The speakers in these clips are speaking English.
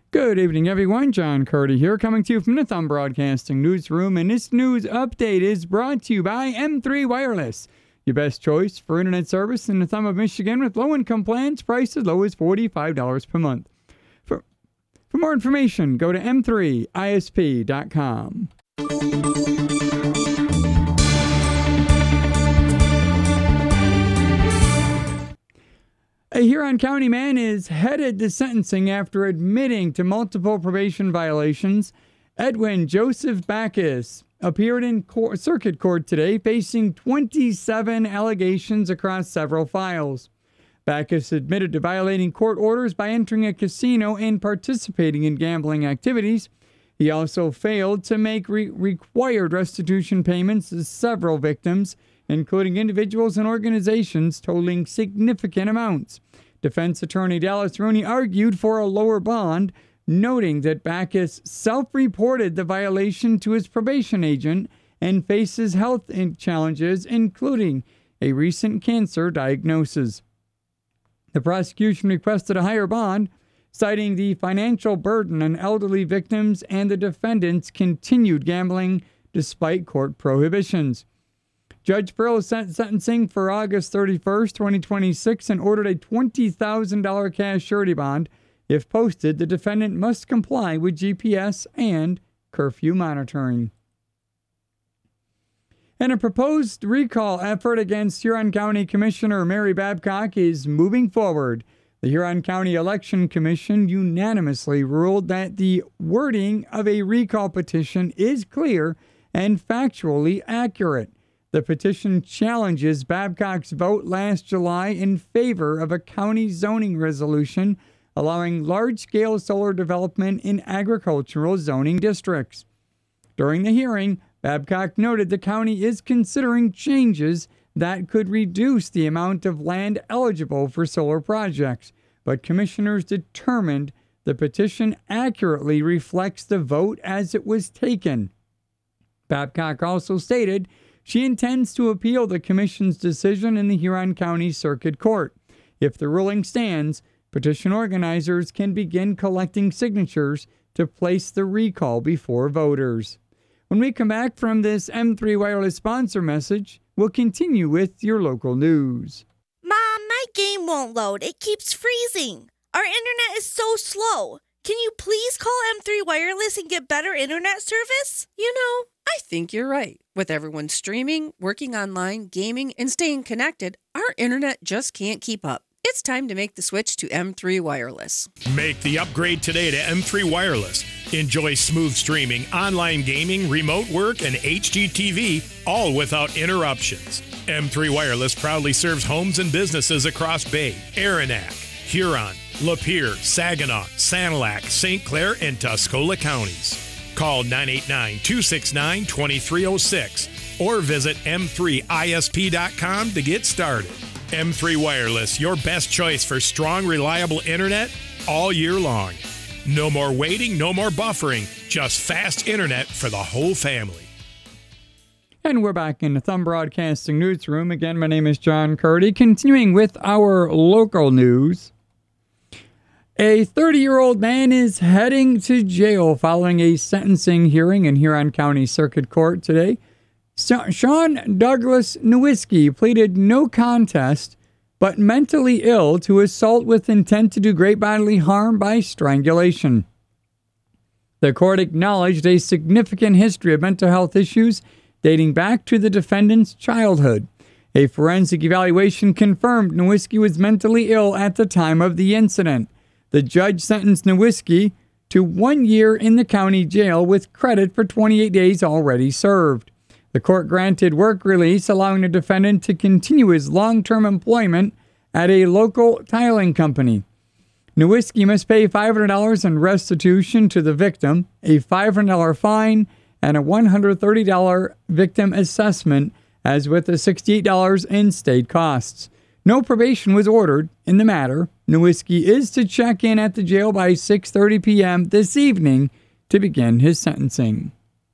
Good evening, everyone. John Curdy here, coming to you from the Thumb Broadcasting Newsroom, and this news update is brought to you by M3 Wireless, your best choice for internet service in the Thumb of Michigan with low-income plans priced as low as $45 per month. For more information, go to m3isp.com. A Huron County man is headed to sentencing after admitting to multiple probation violations. Edwin Joseph Backus appeared in circuit court today facing 27 allegations across several files. Backus admitted to violating court orders by entering a casino and participating in gambling activities. He also failed to make required restitution payments to several victims, including individuals and organizations totaling significant amounts. Defense attorney Dallas Rooney argued for a lower bond, noting that Backus self-reported the violation to his probation agent and faces health challenges, including a recent cancer diagnosis. The prosecution requested a higher bond, citing the financial burden on elderly victims and the defendant's continued gambling despite court prohibitions. Judge Pearl set sentencing for August 31st, 2026, and ordered a $20,000 cash surety bond. If posted, the defendant must comply with GPS and curfew monitoring. And a proposed recall effort against Huron County Commissioner Mary Babcock is moving forward. The Huron County Election Commission unanimously ruled that the wording of a recall petition is clear and factually accurate. The petition challenges Babcock's vote last July in favor of a county zoning resolution allowing large-scale solar development in agricultural zoning districts. During the hearing, Babcock noted the county is considering changes that could reduce the amount of land eligible for solar projects, but commissioners determined the petition accurately reflects the vote as it was taken. Babcock also stated she intends to appeal the commission's decision in the Huron County Circuit Court. If the ruling stands, petition organizers can begin collecting signatures to place the recall before voters. When we come back from this M3 Wireless sponsor message, we'll continue with your local news. Mom, my game won't load. It keeps freezing. Our internet is so slow. Can you please call M3 Wireless and get better internet service? I think you're right. With everyone streaming, working online, gaming, and staying connected, our internet just can't keep up. It's time to make the switch to M3 Wireless. Make the upgrade today to M3 Wireless. Enjoy smooth streaming, online gaming, remote work, and HDTV, all without interruptions. M3 Wireless proudly serves homes and businesses across Bay, Aranac, Huron, Lapeer, Saginaw, Sanilac, St. Clair, and Tuscola counties. Call 989-269-2306 or visit m3isp.com to get started. M3 Wireless, your best choice for strong, reliable internet all year long. No more waiting, no more buffering, just fast internet for the whole family. And we're back in the Thumb Broadcasting Newsroom. Again, my name is John Curdy. Continuing with our local news. A 30-year-old man is heading to jail following a sentencing hearing in Huron County Circuit Court today. Sean Douglas Nowicki pleaded no contest, but mentally ill to assault with intent to do great bodily harm by strangulation. The court acknowledged a significant history of mental health issues dating back to the defendant's childhood. A forensic evaluation confirmed Nowicki was mentally ill at the time of the incident. The judge sentenced Nowicki to 1 year in the county jail with credit for 28 days already served. The court granted work release, allowing the defendant to continue his long-term employment at a local tiling company. Nowicki must pay $500 in restitution to the victim, a $500 fine, and a $130 victim assessment, as with the $68 in state costs. No probation was ordered in the matter. Nowicki is to check in at the jail by 6:30 p.m. this evening to begin his sentencing.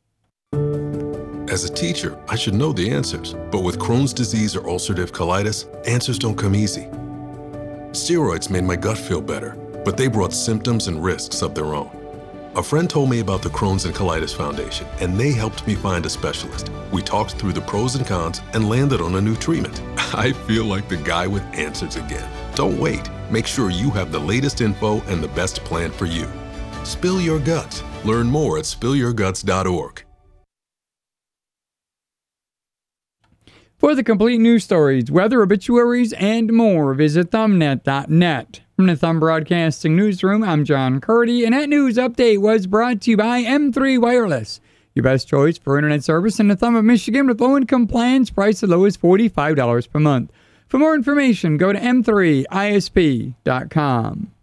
As a teacher, I should know the answers, but with Crohn's disease or ulcerative colitis, answers don't come easy. Steroids made my gut feel better, but they brought symptoms and risks of their own. A friend told me about the Crohn's and Colitis Foundation, and they helped me find a specialist. We talked through the pros and cons and landed on a new treatment. I feel like the guy with answers again. Don't wait. Make sure you have the latest info and the best plan for you. Spill your guts. Learn more at spillyourguts.org. For the complete news stories, weather, obituaries, and more, visit thumbnet.net. From the Thumb Broadcasting Newsroom, I'm John Curdy, and that news update was brought to you by M3 Wireless, your best choice for internet service in the Thumb of Michigan with low-income plans priced as low as $45 per month. For more information, go to m3isp.com.